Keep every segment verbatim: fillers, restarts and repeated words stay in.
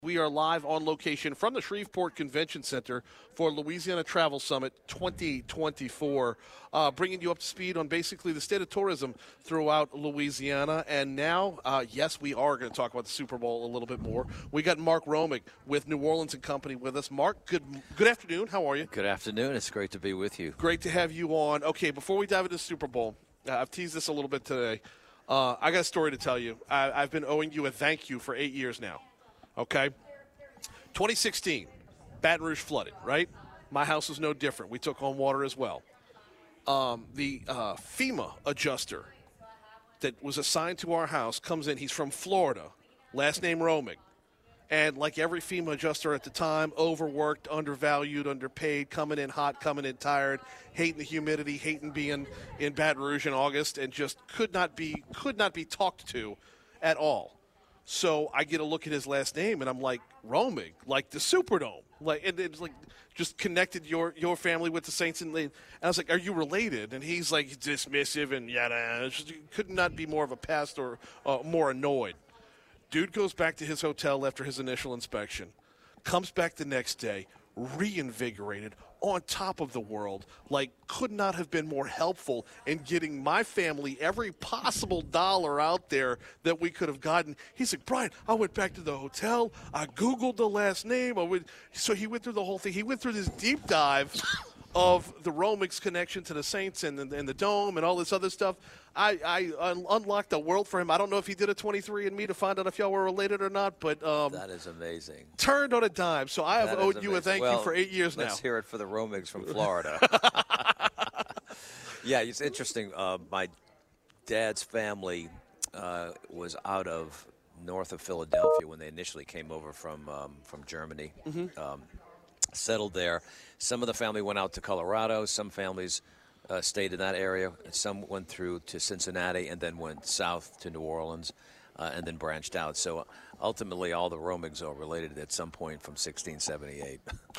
We are live on location from the Shreveport Convention Center for Louisiana Travel Summit twenty twenty-four, uh, bringing you up to speed on basically the state of tourism throughout Louisiana. And now, uh, yes, we are going to talk about the Super Bowl a little bit more. We got Mark Romig with New Orleans and Company with us. Mark, good good afternoon. How are you? Good afternoon. It's great to be with you. Great to have you on. Okay, before we dive into the Super Bowl, uh, I've teased this a little bit today. Uh, I got a story to tell you. I, I've been owing you a thank you for eight years now. Okay, twenty sixteen, Baton Rouge flooded, right? My house was no different. We took on water as well. Um, the uh, FEMA adjuster that was assigned to our house comes in. He's from Florida, last name Romig. And like every FEMA adjuster at the time, overworked, undervalued, underpaid, coming in hot, coming in tired, hating the humidity, hating being in Baton Rouge in August, and just could not be could not be talked to at all. So I get a look at his last name, and I'm like, Romig, like the Superdome. Like, and it's like just connected your your family with the Saints. And, and I was like, are you related? And he's like dismissive and yada. It just could not be more of a pest or uh, more annoyed. Dude goes back to his hotel after his initial inspection, comes back the next day, reinvigorated, on top of the world, like could not have been more helpful in getting my family every possible dollar out there that we could have gotten. He's like, Brian, I went back to the hotel. I Googled the last name. I went, so he went through the whole thing. He went through this deep dive of the Romig's connection to the Saints and the, and the Dome and all this other stuff. I, I un- unlocked a world for him. I don't know if he did a twenty-three and me to find out if y'all were related or not, but um, that is amazing. Turned on a dime. So I have that owed you a thank well, you for eight years let's now. Let's hear it for the Romigs from Florida. Yeah, it's interesting. Uh, my dad's family uh, was out of north of Philadelphia when they initially came over from um, from Germany. Mm-hmm. Um, settled there. Some of the family went out to Colorado. Some families uh, stayed in that area. Some went through to Cincinnati and then went south to New Orleans uh, and then branched out. So ultimately, all the Romigs are related at some point from sixteen seventy-eight.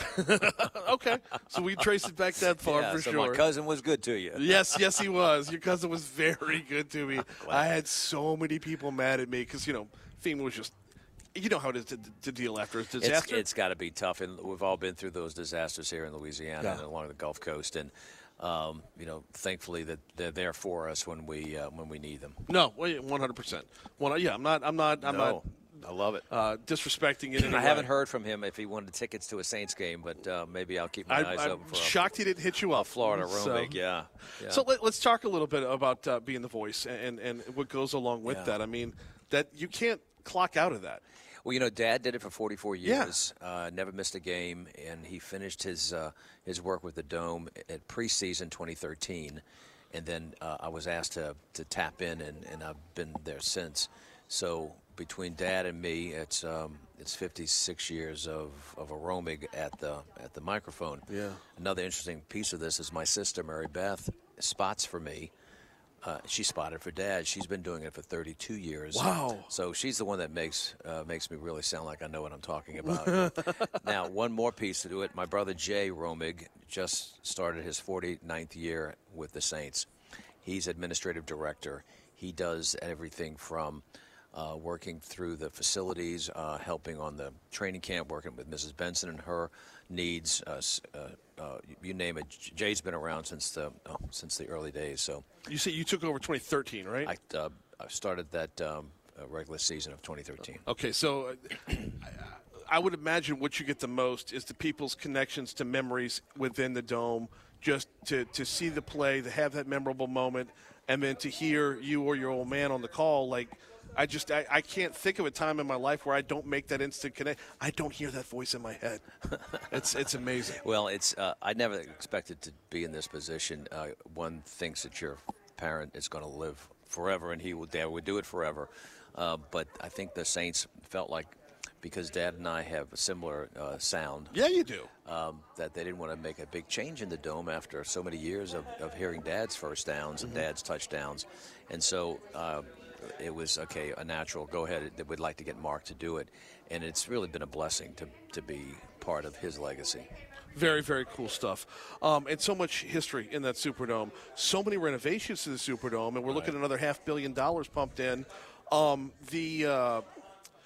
Okay. So we trace it back that far yeah, for so sure. My cousin was good to you. Yes, yes, he was. Your cousin was very good to me. I had so many people mad at me because, you know, FEMA was just, you know how it is to, to deal after a disaster. It's, it's got to be tough, and we've all been through those disasters here in Louisiana yeah. and along the Gulf Coast, and um, you know, thankfully that they're there for us when we uh, when we need them. No, one hundred percent. Well, yeah, I'm not. I'm not. I'm no, not. I love it. Uh, disrespecting it. I haven't heard from him if he wanted tickets to a Saints game, but uh, maybe I'll keep my I, eyes I'm open for. Shocked a, he didn't hit you up. Florida Romig, so, yeah, yeah. So let, let's talk a little bit about uh, being the voice and and what goes along with yeah. that. I mean, that you can't clock out of that. Well, you know, Dad did it for forty-four years, yeah. uh, never missed a game, and he finished his uh, his work with the Dome at preseason twenty thirteen, and then uh, I was asked to, to tap in, and, and I've been there since. So between Dad and me, it's um, it's fifty-six years of, of a Romig at the at the microphone. Yeah. Another interesting piece of this is my sister Mary Beth spots for me. Uh, she spotted for Dad. She's been doing it for thirty-two years. Wow! So she's the one that makes uh, makes me really sound like I know what I'm talking about. Now, one more piece to do it. My brother Jay Romig just started his forty-ninth year with the Saints. He's administrative director. He does everything from uh, working through the facilities, uh, helping on the training camp, working with Missus Benson and her needs. Uh, uh, uh, you name it. Jay's been around since the oh, since the early days. So you say you took over twenty thirteen, right? I, uh, I started that um, uh, regular season of twenty thirteen. Okay, so uh, I would imagine what you get the most is the people's connections to memories within the Dome, just to, to see the play, to have that memorable moment, and then to hear you or your old man on the call. Like, I just I, I can't think of a time in my life where I don't make that instant connect. I don't hear that voice in my head. It's it's amazing. Well, it's uh, I never expected to be in this position. Uh, one thinks that your parent is going to live forever, and he would Dad would do it forever. Uh, but I think the Saints felt like, because Dad and I have a similar uh, sound. Yeah, you do. Um, that they didn't want to make a big change in the Dome after so many years of, of hearing Dad's first downs and mm-hmm. Dad's touchdowns. And so uh, it was, okay, a natural, go ahead, we'd like to get Mark to do it. And it's really been a blessing to, to be part of his legacy. Very, very cool stuff. Um, and so much history in that Superdome. So many renovations to the Superdome, and we're right. looking at another half billion dollars pumped in. Um, the... Uh,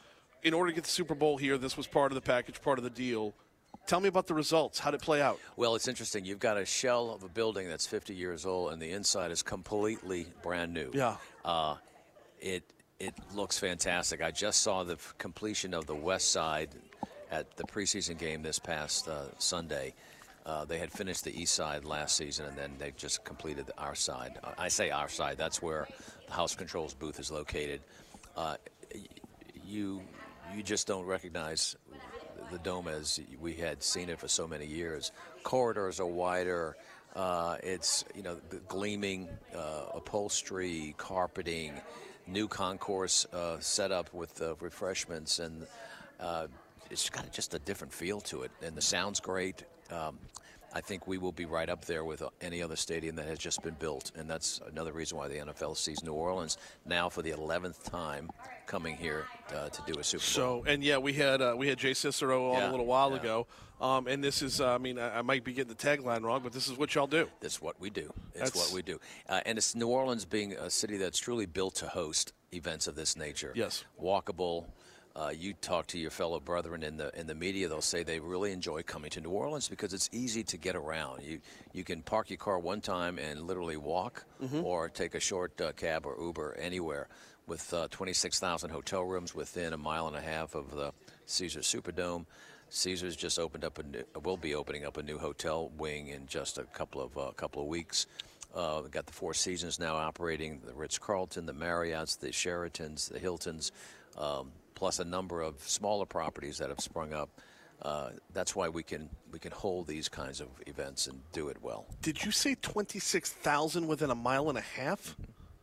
in order to get the Super Bowl here, this was part of the package, part of the deal. Tell me about the results. How did it play out? Well, it's interesting. You've got a shell of a building that's fifty years old, and the inside is completely brand new. Yeah. Uh, it it looks fantastic. I just saw the f- completion of the west side at the preseason game this past uh, Sunday. Uh, they had finished the east side last season, and then they just completed our side. Uh, I say our side. That's where the House Controls booth is located. Uh, you you just don't recognize the dome as we had seen it for so many years. Corridors are wider. Uh, it's, you know, the gleaming uh, upholstery, carpeting, new concourse uh, set up with uh, refreshments, and uh, it's got just a different feel to it. And the sound's great. Um, I think we will be right up there with any other stadium that has just been built, and that's another reason why the N F L sees New Orleans now for the eleventh time coming here uh, to do a Super Bowl. So, and yeah, we had uh, we had Jay Cicero on Yeah, a little while yeah. ago, um, and this is, uh, I mean, I, I might be getting the tagline wrong, but this is what y'all do. That's what we do. It's That's- what we do. Uh, and it's New Orleans being a city that's truly built to host events of this nature. Yes. Walkable. Uh, you talk to your fellow brethren in the in the media, they'll say they really enjoy coming to New Orleans because it's easy to get around. You you can park your car one time and literally walk, or take a short uh, cab or Uber anywhere. With uh, twenty-six thousand hotel rooms within a mile and a half of the Caesars Superdome, Caesars just opened up a new, will be opening up a new hotel wing in just a couple of uh, couple of weeks. Uh, we've got the Four Seasons now operating, the Ritz-Carlton, the Marriotts, the Sheratons, the Hiltons, um, plus a number of smaller properties that have sprung up. Uh, that's why we can we can hold these kinds of events and do it well. Did you say twenty-six thousand within a mile and a half?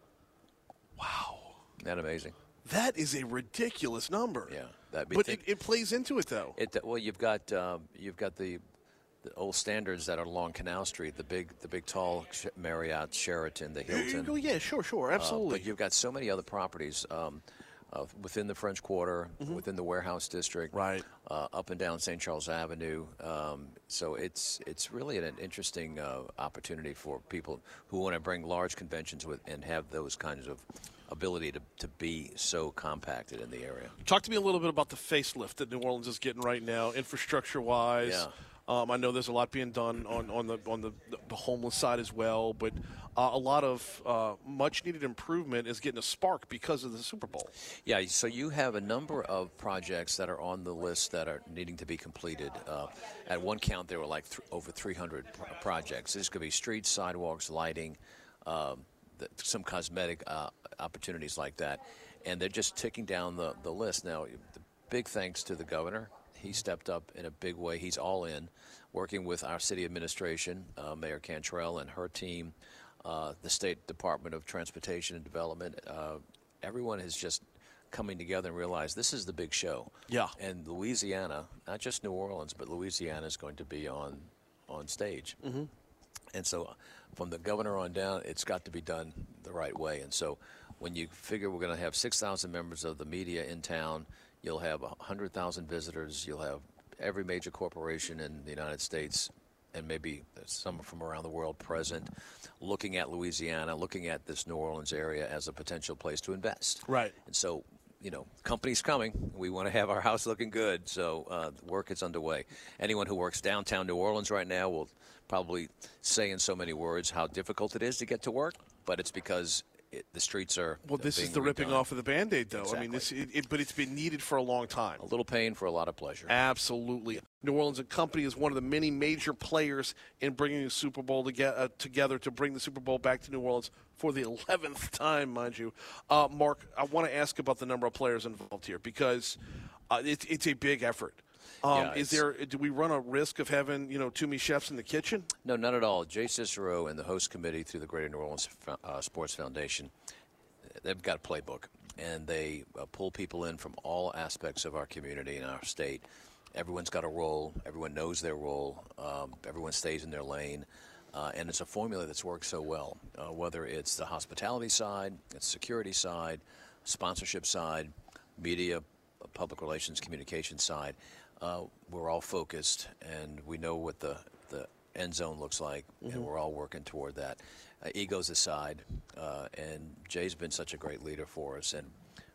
Wow. Isn't that amazing? That is a ridiculous number. Yeah, that'd be But think- it, it plays into it, though. It well, you've got um, you've got the, the old standards that are along Canal Street, the big the big tall Sh- Marriott, Sheraton, the There you Hilton. go. Yeah, sure, sure. Uh, Absolutely. but you've got so many other properties um, uh, within the French Quarter, within the Warehouse District, Right. uh, up and down Saint Charles Avenue. Um, so it's it's really an interesting uh, opportunity for people who want to bring large conventions with and have those kinds of ability to, to be so compacted in the area. Talk to me a little bit about the facelift that New Orleans is getting right now, infrastructure-wise. Yeah. Um, I know there's a lot being done on, on the on the, the homeless side as well, but uh, a lot of uh, much-needed improvement is getting a spark because of the Super Bowl. Yeah, so you have a number of projects that are on the list that are needing to be completed. Uh, at one count, there were like th- over three hundred pro- projects. This could be streets, sidewalks, lighting, um, the, some cosmetic uh, opportunities like that. And they're just ticking down the, the list. Now, the big thanks to the governor. He stepped up in a big way. He's all in, working with our city administration, uh, Mayor Cantrell and her team, uh, the State Department of Transportation and Development. Uh, everyone is just coming together and realize this is the big show. Yeah. And Louisiana, not just New Orleans, but Louisiana is going to be on on stage. Mm-hmm. And so from the governor on down, it's got to be done the right way. And so when you figure we're going to have six thousand members of the media in town, you'll have one hundred thousand visitors. You'll have every major corporation in the United States and maybe some from around the world present, looking at Louisiana, looking at this New Orleans area as a potential place to invest. Right. And so, you know, company's coming. We want to have our house looking good. So uh, the work is underway. Anyone who works downtown New Orleans right now will probably say in so many words how difficult it is to get to work, but it's because It, the streets are Well, this being is the ripping redone. off of the Band-Aid, though. I mean, this, it, it, but it's been needed for a long time. A little pain for a lot of pleasure. Absolutely. New Orleans and Company is one of the many major players in bringing the Super Bowl to get, uh, together to bring the Super Bowl back to New Orleans for the eleventh time, mind you. Uh, Mark, I want to ask about the number of players involved here because uh, it, it's a big effort. Um, Yeah, is it's- there? Do we run a risk of having you know too many chefs in the kitchen? No, not at all. Jay Cicero and the host committee through the Greater New Orleans uh, Sports Foundation, they've got a playbook, and they uh, pull people in from all aspects of our community and our state. Everyone's got a role. Everyone knows their role. Um, everyone stays in their lane. Uh, and it's a formula that's worked so well, uh, whether it's the hospitality side, it's security side, sponsorship side, media, public relations, communication side. Uh, we're all focused, and we know what the, the end zone looks like, mm-hmm. and we're all working toward that. Uh, egos aside, uh, and Jay's been such a great leader for us, and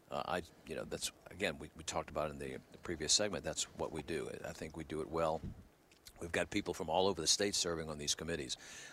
uh, I, you know, that's again we, we talked about in the, the previous segment. That's what we do. I think we do it well. We've got people from all over the state serving on these committees.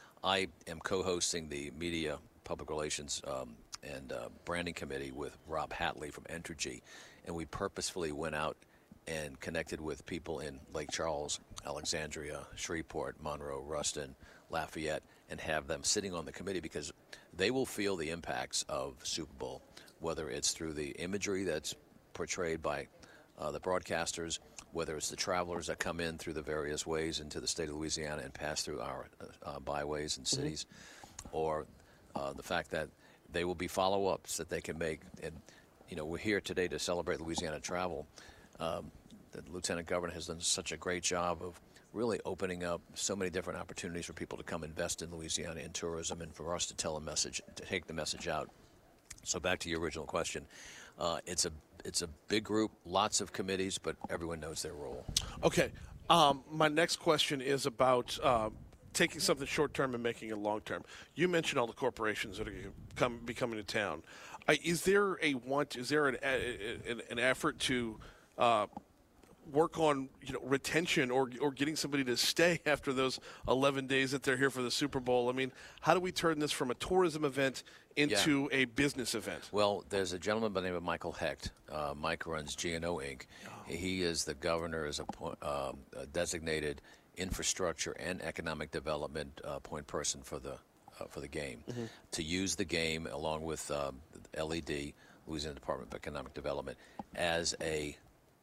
I am co-hosting the media, public relations, um, and uh, branding committee with Rob Hatley from Entergy, and we purposefully went out and connected with people in Lake Charles, Alexandria, Shreveport, Monroe, Ruston, Lafayette, and have them sitting on the committee because they will feel the impacts of Super Bowl, whether it's through the imagery that's portrayed by uh, the broadcasters, whether it's the travelers that come in through the various ways into the state of Louisiana and pass through our uh, byways and cities, mm-hmm. or uh, the fact that they will be follow-ups that they can make. And, you know, we're here today to celebrate Louisiana travel. Um, the Lieutenant Governor has done such a great job of really opening up so many different opportunities for people to come invest in Louisiana in tourism and for us to tell a message, to take the message out. So back to your original question, uh, it's a it's a big group, lots of committees, but everyone knows their role. Okay. Um, my next question is about uh, taking something short-term and making it long-term. You mentioned all the corporations that are come, be coming to town. Uh, is there a want? Is there an, an, an effort to uh, work on you know retention or or getting somebody to stay after those eleven days that they're here for the Super Bowl? I mean, how do we turn this from a tourism event into yeah. a business event? Well, there's a gentleman by the name of Michael Hecht. Uh, Mike runs G and O Incorporated. Oh. He is the governor as a, um, a designated infrastructure and economic development uh, point person for the uh, for the game. Mm-hmm. To use the game along with um, L E D, Louisiana Department of Economic Development, as a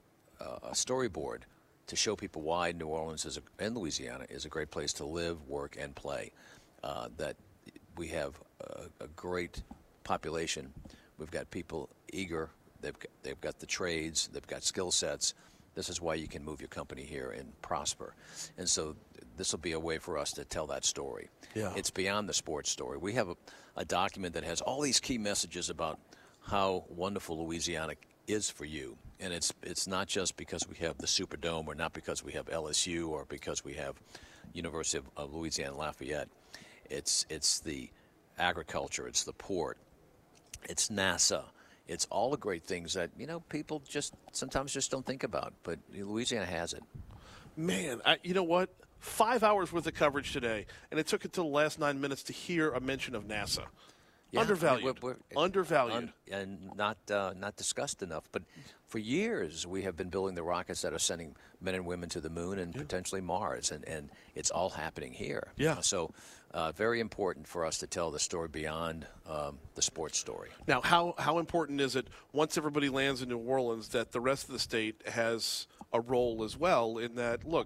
Uh, a storyboard to show people why New Orleans is a, and Louisiana is a great place to live, work, and play. Uh, that we have a, a great population. We've got people eager. They've got, they've got the trades. They've got skill sets. This is why you can move your company here and prosper. And so this will be a way for us to tell that story. Yeah. It's beyond the sports story. We have a, a document that has all these key messages about how wonderful Louisiana is for you. And it's it's not just because we have the Superdome or not because we have L S U or because we have University of, of Louisiana Lafayette. It's it's the agriculture, it's the port, it's NASA. It's all the great things that, you know, people just sometimes just don't think about. But Louisiana has it. Man, I, you know what? Five hours worth of coverage today, and it took until the last nine minutes to hear a mention of NASA. Yeah, Undervalued. I mean, we're, we're, Undervalued. Un, and not uh, not discussed enough. But for years, we have been building the rockets that are sending men and women to the moon and yeah. potentially Mars. And, and it's all happening here. Yeah. So uh, very important for us to tell the story beyond um, the sports story. Now, how, how important is it, once everybody lands in New Orleans, that the rest of the state has a role as well in that, look,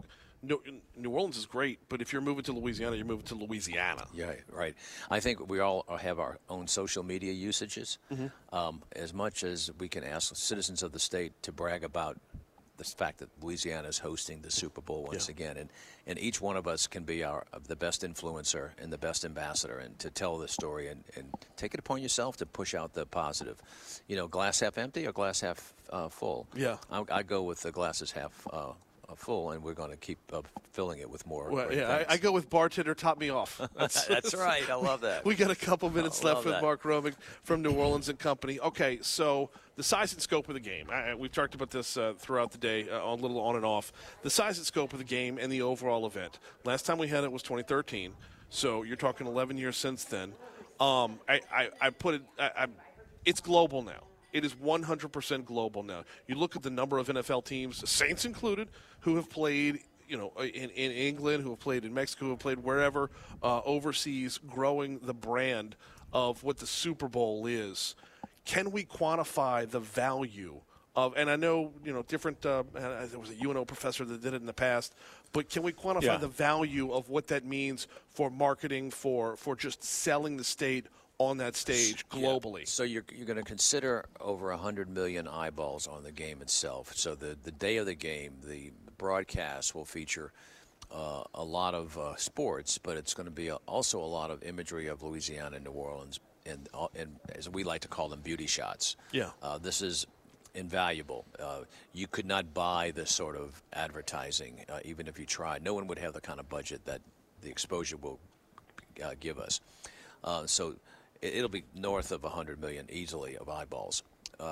New Orleans is great, but if you're moving to Louisiana, you're moving to Louisiana. Yeah, right. I think we all have our own social media usages. Mm-hmm. Um, as much as we can ask citizens of the state to brag about the fact that Louisiana is hosting the Super Bowl once yeah. again, and, and each one of us can be our the best influencer and the best ambassador, and to tell the story and, and take it upon yourself to push out the positive. You know, glass half empty or glass half uh, full. Yeah, I, I go with the glasses half. Uh, full, and we're going to keep uh, filling it with more. Well, yeah, I, I go with bartender, top me off. That's, That's right. I love that. We got a couple minutes I left with that. Mark Romig from New Orleans and Company. Okay, so the size and scope of the game. I, we've talked about this uh, throughout the day, uh, a little on and off. The size and scope of the game and the overall event. Last time we had it was twenty thirteen, so you're talking eleven years since then. Um, I, I, I put it. I, I, it's global now. It is one hundred percent global now. You look at the number of N F L teams, the Saints included, who have played, you know, in, in England, who have played in Mexico, who have played wherever uh, overseas, growing the brand of what the Super Bowl is. Can we quantify the value of? And I know, you know, different. Uh, there was a U N O professor that did it in the past, but can we quantify yeah. the value of what that means for marketing, for for just selling the state on that stage globally? Yeah. So you're you're going to consider over one hundred million eyeballs on the game itself. So the, the day of the game, the broadcast will feature uh, a lot of uh, sports, but it's going to be a, also a lot of imagery of Louisiana and New Orleans, and, and as we like to call them, beauty shots. Yeah. Uh, this is invaluable. Uh, you could not buy this sort of advertising, uh, even if you tried. No one would have the kind of budget that the exposure will uh, give us. Uh, so it'll be north of one hundred million easily of eyeballs. Uh,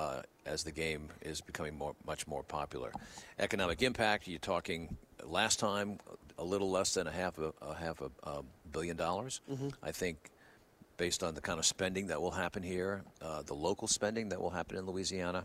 as the game is becoming more, much more popular. Economic impact, you're talking last time a little less than a half a, a half a, a billion dollars. Mm-hmm. I think based on the kind of spending that will happen here, uh, the local spending that will happen in Louisiana,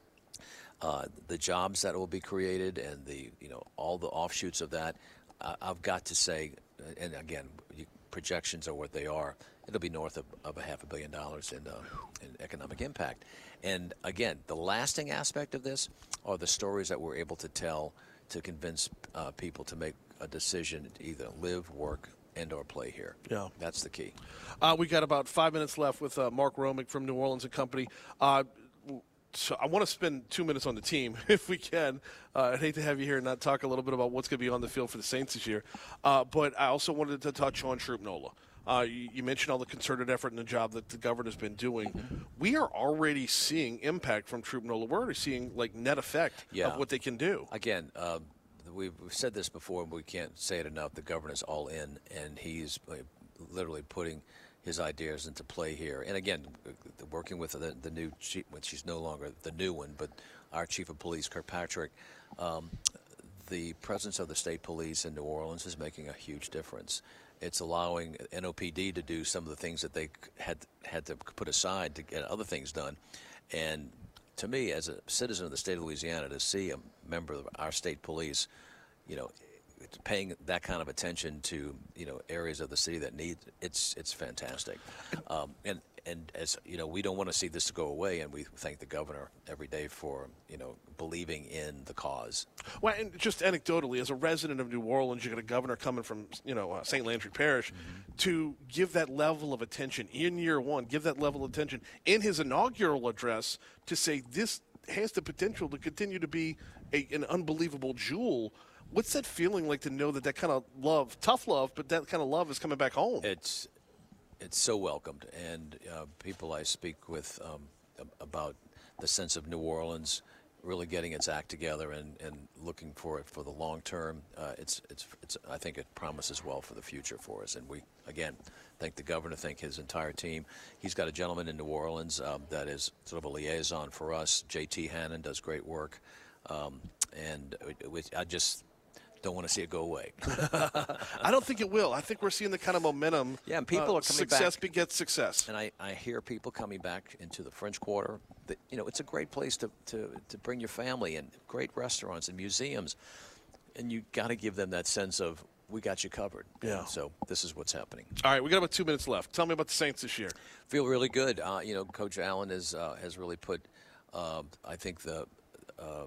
uh, the jobs that will be created, and the you know all the offshoots of that, uh, I've got to say, and again, you, projections are what they are. It'll be north of, of a half a billion dollars in, uh, in economic impact. And again, the lasting aspect of this are the stories that we're able to tell to convince uh, people to make a decision to either live, work, and or play here. Yeah. That's the key. Uh, we got about five minutes left with uh, Mark Romick from New Orleans and Company. Uh, so I want to spend two minutes on the team, if we can. Uh, I'd hate to have you here and not talk a little bit about what's going to be on the field for the Saints this year. Uh, but I also wanted to touch on Troop Nola. Uh, you, you mentioned all the concerted effort and the job that the governor's been doing. Mm-hmm. We are already seeing impact from Troop Nola. We're already seeing, like, net effect yeah. of what they can do. Again, uh, we've said this before, but we can't say it enough. The governor's all in, and he's uh, literally putting his ideas into play here. And again, working with the, the new chief, when she's no longer the new one, but our chief of police, Kirkpatrick, um, the presence of the state police in New Orleans is making a huge difference. It's allowing N O P D to do some of the things that they had had to put aside to get other things done. And to me, as a citizen of the state of Louisiana, to see a member of our state police, you know, paying that kind of attention to, you know, areas of the city that need it's it's fantastic. Um, and and as you know, we don't want to see this go away, and we thank the governor every day for, you know, believing in the cause. Well, and just anecdotally, as a resident of New Orleans, you got a governor coming from, you know, uh, Saint Landry Parish, mm-hmm. to give that level of attention in year one, give that level of attention in his inaugural address to say this has the potential to continue to be a, an unbelievable jewel. What's that feeling like to know that that kind of love, tough love, but that kind of love is coming back home? It's it's so welcomed, and uh, people I speak with um, about the sense of New Orleans really getting its act together and, and looking for it for the long term. Uh, it's it's it's I think it promises well for the future for us, and we again thank the governor, thank his entire team. He's got a gentleman in New Orleans um, that is sort of a liaison for us. J T Hannon does great work, um, and it, it, I just. don't want to see it go away. I don't think it will. I think we're seeing the kind of momentum. Yeah, and people uh, are coming success back. begets success. And I, I hear people coming back into the French Quarter. That, you know, it's a great place to, to, to bring your family, and great restaurants and museums. And you got to give them that sense of, we got you covered. Yeah. And so this is what's happening. All right, we got about two minutes left. Tell me about the Saints this year. Feel really good. Uh, you know, Coach Allen is, uh, has really put, uh, I think, the uh,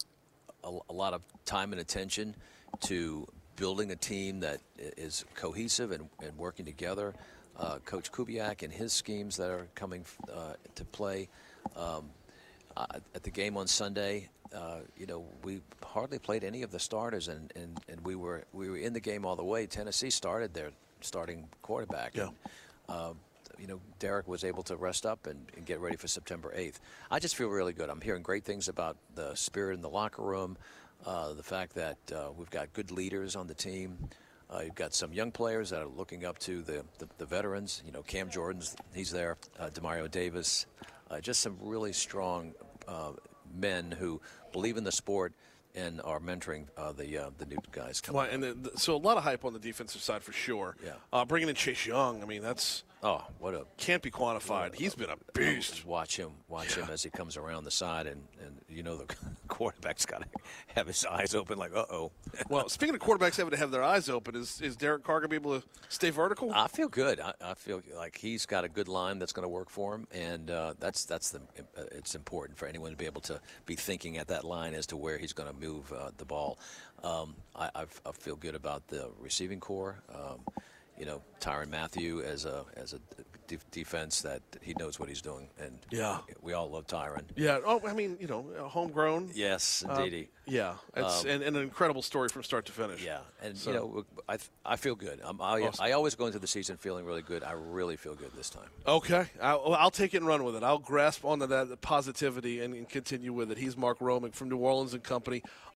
a, a lot of time and attention to building a team that is cohesive and, and working together. Uh, Coach Kubiak and his schemes that are coming uh, to play. Um, uh, at the game on Sunday, uh, you know, we hardly played any of the starters, and, and, and we were we were in the game all the way. Tennessee started their starting quarterback. Yeah. And, uh, you know, Derek was able to rest up and, and get ready for September eighth. I just feel really good. I'm hearing great things about the spirit in the locker room. Uh, the fact that uh, we've got good leaders on the team. Uh, you've got some young players that are looking up to the, the, the veterans. You know, Cam Jordan's, he's there. Uh, Demario Davis. Uh, just some really strong uh, men who believe in the sport and are mentoring uh, the uh, the new guys coming Well, and the, the, so a lot of hype on the defensive side for sure. Yeah. Uh, bringing in Chase Young, I mean, that's oh, what a can't be quantified. He's been a beast. Watch him, watch Yeah. him as he comes around the side, and, and you know the quarterback's got to have his eyes open, like, uh oh. Well, speaking of quarterbacks having to have their eyes open, is is Derek Carr going to be able to stay vertical? I feel good. I, I feel like he's got a good line that's going to work for him, and uh, that's that's the. Uh, it's important for anyone to be able to be thinking at that line as to where he's going to move uh, the ball. Um, I, I've, I feel good about the receiving core. Um, you know, Tyrann Mathieu as a as a de- defense that he knows what he's doing, and Yeah. we all love Tyrann. Yeah. Oh, I mean, you know, homegrown. Yes, Uh, indeed. yeah. It's Um, and, and an incredible story from start to finish. Yeah, and So- you know, I I feel good. I'm, I Awesome. I always go into the season feeling really good. I really feel good this time. Okay, I'll, I'll take it and run with it. I'll grasp onto that positivity and, and continue with it. He's Mark Romick from New Orleans and Company.